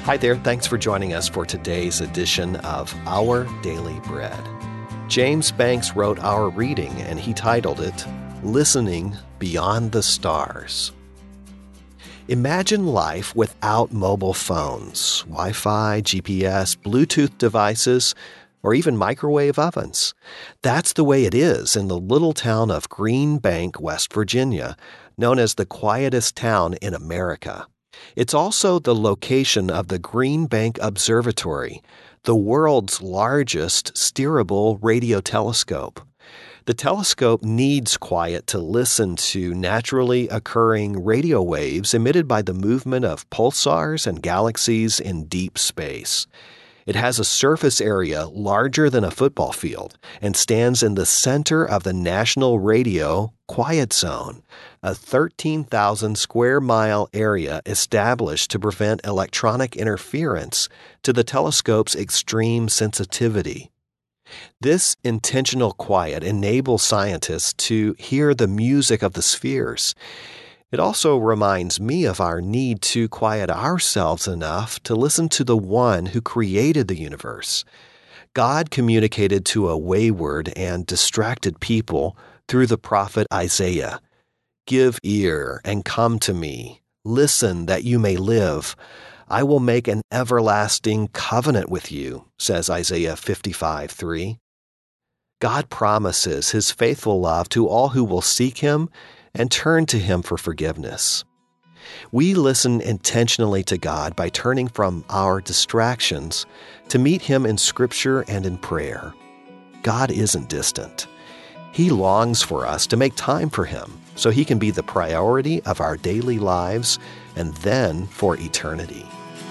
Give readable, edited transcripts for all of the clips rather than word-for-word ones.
Hi there, thanks for joining us for today's edition of Our Daily Bread. James Banks wrote our reading and he titled it, Listening Beyond the Stars. Imagine life without mobile phones, Wi-Fi, GPS, Bluetooth devices, or even microwave ovens. That's the way it is in the little town of Green Bank, West Virginia, known as the quietest town in America. It's also the location of the Green Bank Observatory, the world's largest steerable radio telescope. The telescope needs quiet to listen to naturally occurring radio waves emitted by the movement of pulsars and galaxies in deep space. It has a surface area larger than a football field and stands in the center of the National Radio Quiet Zone, a 13,000 square mile area established to prevent electronic interference to the telescope's extreme sensitivity. This intentional quiet enables scientists to hear the music of the spheres. It also reminds me of our need to quiet ourselves enough to listen to the one who created the universe. God communicated to a wayward and distracted people through the prophet Isaiah. Give ear and come to me. Listen that you may live. I will make an everlasting covenant with you, says Isaiah 55:3. God promises his faithful love to all who will seek him and turn to him for forgiveness. We listen intentionally to God by turning from our distractions to meet him in Scripture and in prayer. God isn't distant. He longs for us to make time for him so he can be the priority of our daily lives and then for eternity.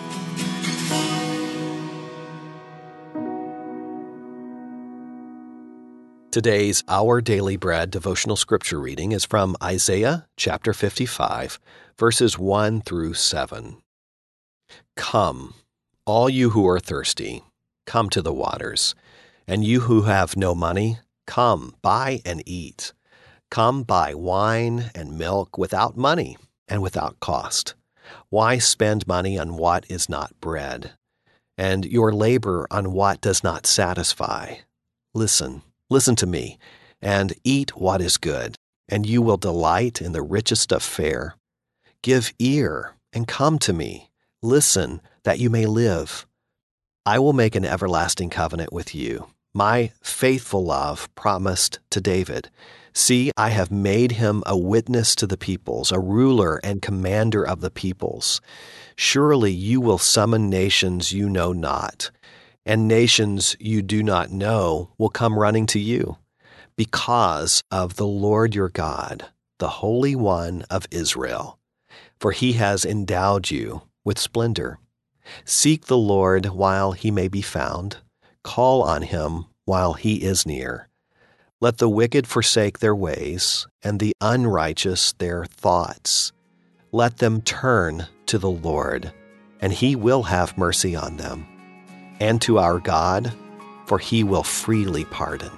Today's Our Daily Bread devotional scripture reading is from Isaiah chapter 55, verses 1 through 7. Come, all you who are thirsty, come to the waters. And you who have no money, come, buy and eat. Come buy wine and milk without money and without cost. Why spend money on what is not bread, and your labor on what does not satisfy? Listen to me, and eat what is good, and you will delight in the richest of fare. Give ear, and come to me. Listen, that you may live. I will make an everlasting covenant with you, my faithful love promised to David. See, I have made him a witness to the peoples, a ruler and commander of the peoples. Surely you will summon nations you know not, and nations you do not know will come running to you, because of the Lord your God, the Holy One of Israel. For he has endowed you with splendor. Seek the Lord while he may be found. Call on him while he is near. Let the wicked forsake their ways, and the unrighteous their thoughts. Let them turn to the Lord, and he will have mercy on them, and to our God, for he will freely pardon.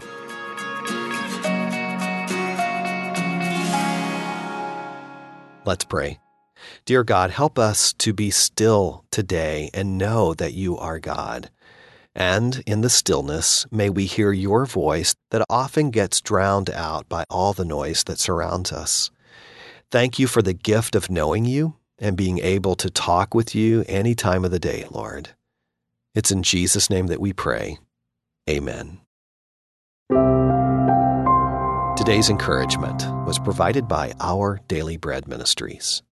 Let's pray. Dear God, help us to be still today and know that you are God. And in the stillness, may we hear your voice that often gets drowned out by all the noise that surrounds us. Thank you for the gift of knowing you and being able to talk with you any time of the day, Lord. It's in Jesus' name that we pray. Amen. Today's encouragement was provided by Our Daily Bread Ministries.